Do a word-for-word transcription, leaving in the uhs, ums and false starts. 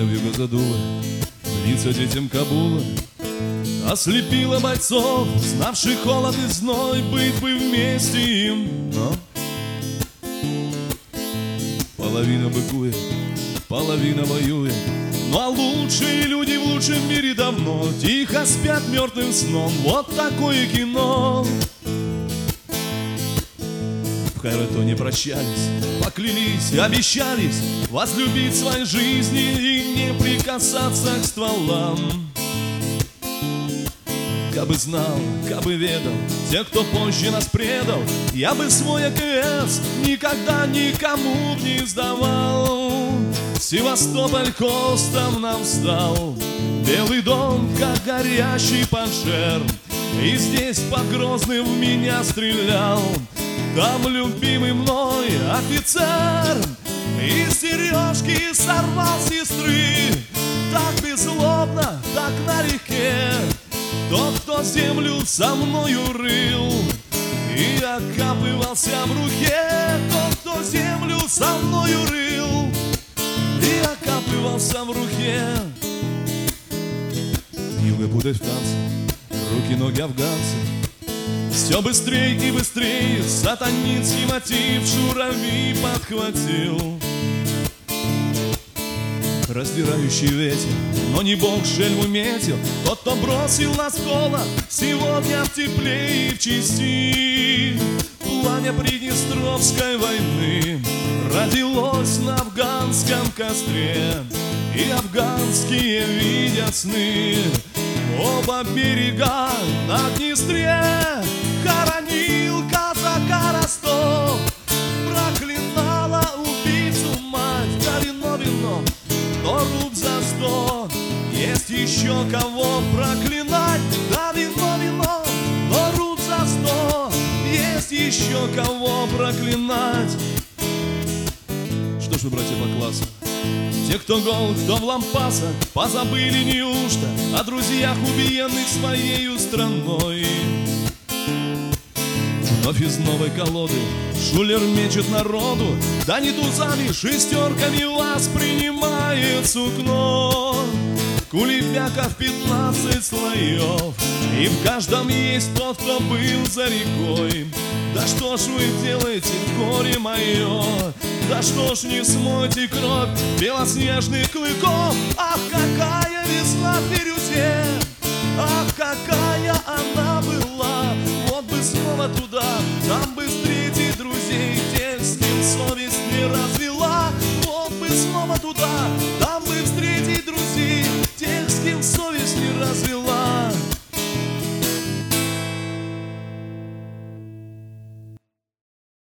вьюга задула, лица детям Кабула, ослепила бойцов, знавших холод и зной, быть бы вместе им. Но половина быкует, половина воюет. Ну а лучшие люди в лучшем мире давно тихо спят мертвым сном. Вот такое кино. В Хайратоне прощались, поклялись и обещались возлюбить своей жизни и не прикасаться к стволам. Кабы знал, кабы ведал, те, кто позже нас предал, я бы свой АКС никогда никому не сдавал. Севастополь костом нам встал, Белый дом, как горящий пожар, и здесь под Грозным в меня стрелял там любимый мной офицер. И сережки сорвал сестры так беззлобно, так налегке. Тот, кто землю со мною рыл и окапывался в руке. Тот, кто землю со мною рыл и окапывался в руке. Юга путает в танце, руки, ноги афганцы. Все быстрей и быстрей сатанинский мотив журавли подхватил. Раздирающий ветер, но не Бог шельму метил. Тот, кто бросил нас в холод, сегодня в тепле и в чести. Пламя Приднестровской войны родилось на афганском костре, и афганские видят сны. Оба берега на Днестре хоронил казака Ростов. Проклинала убийцу мать, да вино, вино, но руб за сто. Есть еще кого проклинать, да вино, вино, но руб за сто. Есть еще кого проклинать. Что ж вы, братья по классу, те, кто гол, кто в лампасах, позабыли неужто о друзьях, убиенных своею страной? Вновь из новой колоды шулер мечет народу, да не тузами, шестерками вас принимает сукно. Кулебяков пятнадцать слоев, и в каждом есть тот, кто был за рекой. Да что ж вы делаете, горе мое? Да что ж не смойте кровь белоснежных клыков? Ах, какая весна в бирюзе! Ах, какая она была! Вот бы снова туда, там бы встретить друзей, тех, с кем совесть не развела. Вот бы снова туда, там бы встретить друзей, тех, с кем совесть не развела.